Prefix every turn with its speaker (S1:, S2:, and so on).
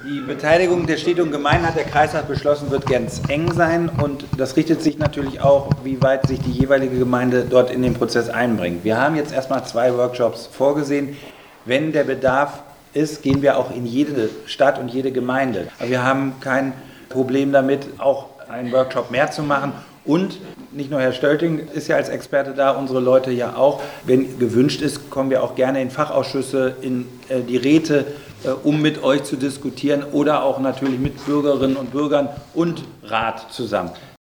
S1: Die Beteiligung der Städte und Gemeinden, hat der Kreistag beschlossen, wird ganz eng sein, und das richtet sich natürlich auch, wie weit sich die jeweilige Gemeinde dort in den Prozess einbringt. Wir haben jetzt erstmal 2 Workshops vorgesehen. Wenn der Bedarf ist, gehen wir auch in jede Stadt und jede Gemeinde. Aber wir haben kein Problem damit, auch einen Workshop mehr zu machen. Und nicht nur Herr Stölting ist ja als Experte da, unsere Leute ja auch. Wenn gewünscht ist, kommen wir auch gerne in Fachausschüsse, in die Räte, um mit euch zu diskutieren, oder auch natürlich mit Bürgerinnen und Bürgern und Rat zusammen.